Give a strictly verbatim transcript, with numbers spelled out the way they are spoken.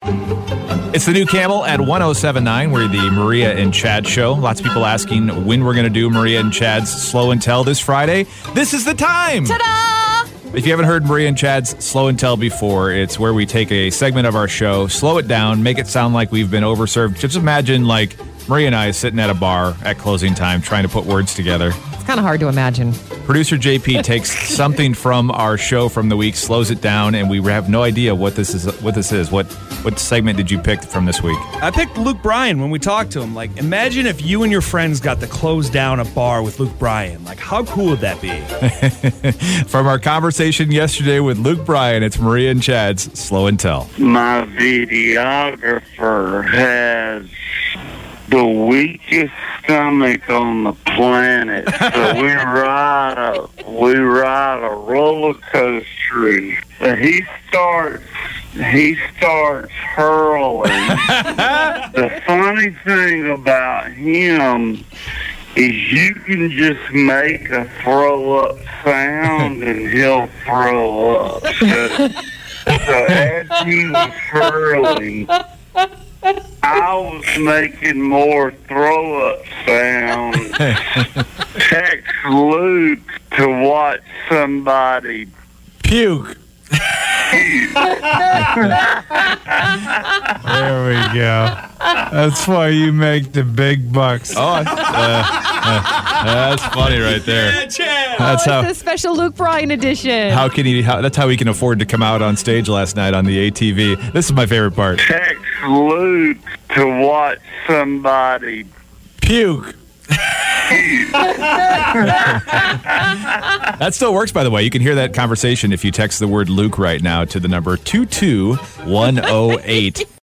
It's the new Camel at one oh seven point nine. We're the Maria and Chad show. Lots of people asking when we're going to do Maria and Chad's Slow and Tell this Friday. This is the time! Ta-da! If you haven't heard Maria and Chad's Slow and Tell before, it's where we take a segment of our show, slow it down, make it sound like we've been overserved. Just imagine, like, Maria and I sitting at a bar at closing time trying to put words together. It's kind of hard to imagine. Producer J P takes something from our show from the week, slows it down, and we have no idea what this is. What this is? What what segment did you pick from this week? I picked Luke Bryan when we talked to him. Like, imagine if you and your friends got to close down a bar with Luke Bryan. Like, how cool would that be? From our conversation yesterday with Luke Bryan, it's Maria and Chad's Slow and Tell. My videographer has the weakest stomach on the planet, so we ride a we ride a roller coaster. And he starts he starts hurling. The funny thing about him is you can just make a throw up sound and he'll throw up. So, so as he was hurling, I was making more throw-up sounds. Text Luke to watch somebody puke. There we go. That's why you make the big bucks. Oh, uh, uh, that's funny right there. Yeah, Chad. That's oh, how. it's the special Luke Bryan edition. How can he? How, that's how he can afford to come out on stage last night on the A T V. This is my favorite part. Text Luke to watch somebody puke. That still works, by the way. You can hear that conversation if you text the word Luke right now to the number two two one oh eight.